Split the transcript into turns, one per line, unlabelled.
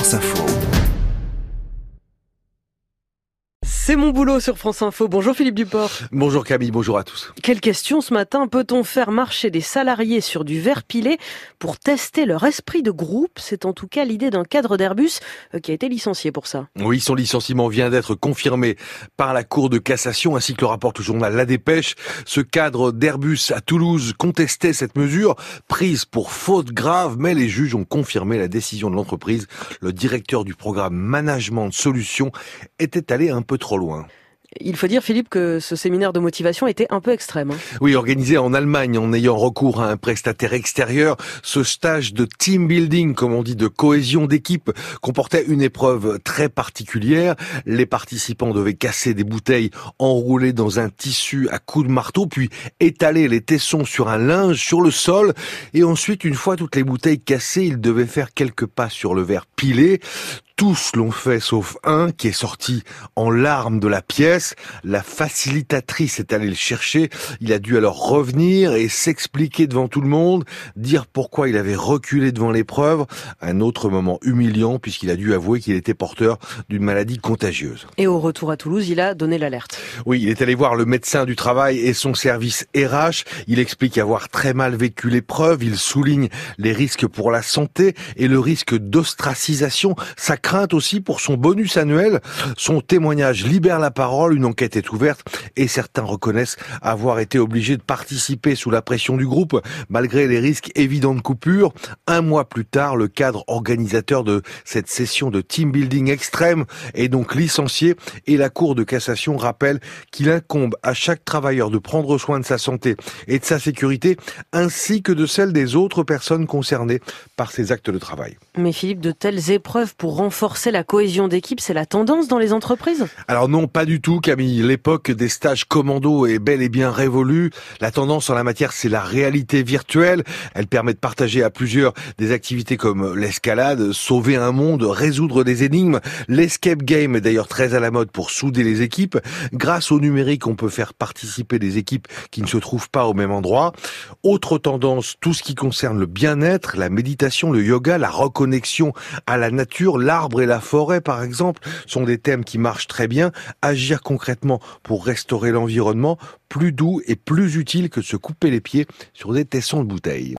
France Info.
C'est mon boulot sur France Info. Bonjour Philippe Duport.
Bonjour Camille, bonjour à tous.
Quelle question ce matin, peut-on faire marcher des salariés sur du verre pilé pour tester leur esprit de groupe? C'est en tout cas l'idée d'un cadre d'Airbus qui a été licencié pour ça.
Oui, son licenciement vient d'être confirmé par la Cour de cassation ainsi que le rapporte le journal La Dépêche. Ce cadre d'Airbus à Toulouse contestait cette mesure prise pour faute grave, mais les juges ont confirmé la décision de l'entreprise. Le directeur du programme Management Solutions était allé un peu trop loin.
Il faut dire, Philippe, que ce séminaire de motivation était un peu extrême.
Oui, organisé en Allemagne en ayant recours à un prestataire extérieur, ce stage de team building, comme on dit, de cohésion d'équipe, comportait une épreuve très particulière. Les participants devaient casser des bouteilles enroulées dans un tissu à coups de marteau, puis étaler les tessons sur un linge sur le sol. Et ensuite, une fois toutes les bouteilles cassées, ils devaient faire quelques pas sur le verre pilé. Tous l'ont fait sauf un qui est sorti en larmes de la pièce. La facilitatrice est allée le chercher. Il a dû alors revenir et s'expliquer devant tout le monde, dire pourquoi il avait reculé devant l'épreuve. Un autre moment humiliant puisqu'il a dû avouer qu'il était porteur d'une maladie contagieuse.
Et au retour à Toulouse, il a donné l'alerte.
Oui, il est allé voir le médecin du travail et son service RH. Il explique avoir très mal vécu l'épreuve. Il souligne les risques pour la santé et le risque d'ostracisation. Sa crainte aussi pour son bonus annuel. Son témoignage libère la parole, une enquête est ouverte et certains reconnaissent avoir été obligés de participer sous la pression du groupe malgré les risques évidents de coupure. Un mois plus tard, le cadre organisateur de cette session de team building extrême est donc licencié et la Cour de cassation rappelle qu'il incombe à chaque travailleur de prendre soin de sa santé et de sa sécurité ainsi que de celle des autres personnes concernées par ces actes de travail.
Mais Philippe, de telles épreuves pour renforcer la cohésion d'équipe, c'est la tendance dans les entreprises?
Alors non, pas du tout Camille. L'époque des stages commando est bel et bien révolue. La tendance en la matière, c'est la réalité virtuelle. Elle permet de partager à plusieurs des activités comme l'escalade, sauver un monde, résoudre des énigmes. L'escape game est d'ailleurs très à la mode pour souder les équipes. Grâce au numérique, on peut faire participer des équipes qui ne se trouvent pas au même endroit. Autre tendance, tout ce qui concerne le bien-être, la méditation, le yoga, la reconnexion à la nature, l'arbre et la forêt, par exemple, sont des thèmes qui marchent très bien. Agir concrètement pour restaurer l'environnement, plus doux et plus utile que de se couper les pieds sur des tessons de bouteilles.